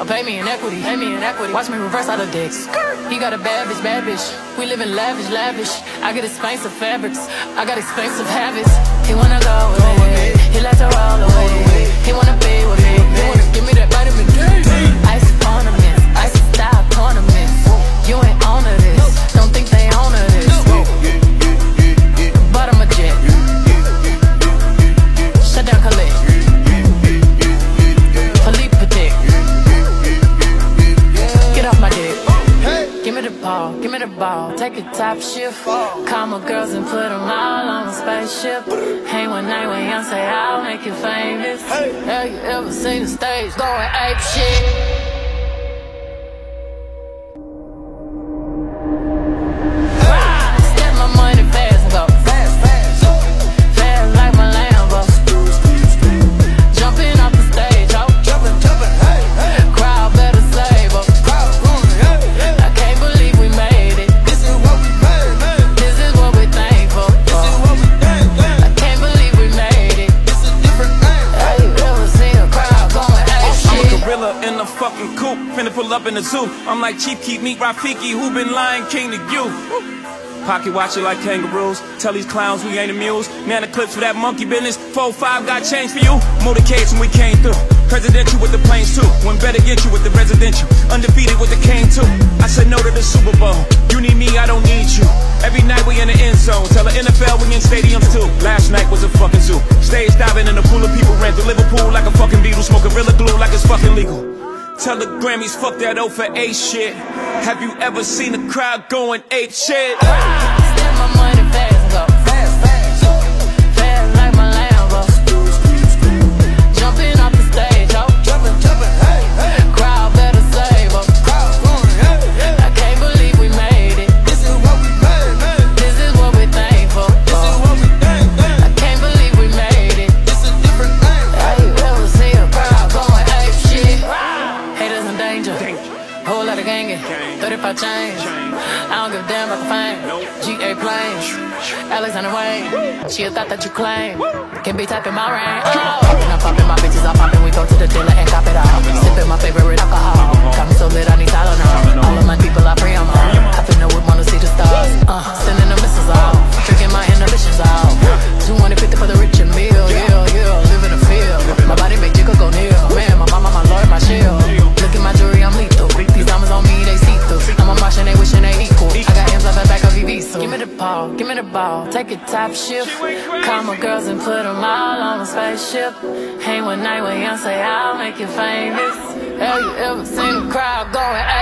pay me in equity, watch me reverse out of dicks. He got a bad bitch, we live in lavish. I get expensive fabrics, I got expensive habits. He wanna go with me, he like to roll away. He wanna be with me, he wanna give me that vitamin D. Ice ornaments, ice style ornaments. You ain't on to this, don't think they own to this. Bottom of jet, shut down Khalid, Philippe Patek. Get off my dick. Give me the ball, take a top shift. Call my girls and put them all on a spaceship. Hang one night when young say I'll make you famous. Have you ever seen the stage going ape shit? Finna pull up in the zoo. I'm like Chief Keef, meet Rafiki, who been Lion King to you. Pocket watch it like kangaroos. Tell these clowns we ain't amused. Man, the clips for that monkey business. 4-5 got change for you. Motorcades when we came through. Presidential with the planes too. When better get you with the residential. Undefeated with the cane too. I said no to the Super Bowl. You need me, I don't need you. Every night we in the end zone. Tell the NFL we in stadiums too. Last night was a fucking zoo. Stage diving in a pool of people. Ran through Liverpool like a fucking Beatle. Smoke Gorilla Glue like it's fucking legal. Tell the Grammys, fuck that O for A shit. Have you ever seen a crowd going ape shit? Step my money fast and go fast like my Lambo. Jumping off the stage, oh, jumping, hey, hey. Crowd better save us. I can't believe we made it. This is what we made, man. This is what we thankful. This is what we think, man. I can't believe we made it. This is different thing. Have you ever seen a crowd going ape shit? Haters in danger. Whole lot of gangin', 35 chains. I don't give a damn about the fame. GA planes, Alexander Wayne. She a thought that you claim. Can be typing my rain. Poppin', I'm poppin', my bitches are poppin'. We go to the dealer and cop it all. Sippin' my favorite alcohol. Got me so lit, I need Tylenol. All of my people I pray I'm on. I finna would wanna see the stars. Sending the missiles off. Tricking my inhibitions off. 250 for the rich and meal. Yeah, live in the field. My body make jiggle go near. Man, my mama, my lord, my shield. Look at my jewelry, I'm lethal. These diamonds on me, they see through. I'm a Martian, they wishing they equal. I got M's off the back of VV. Give me the ball, take a top shift. Call my girls and put them all on a spaceship. Hang one night when young say I'll make you famous. Have you ever seen a crowd going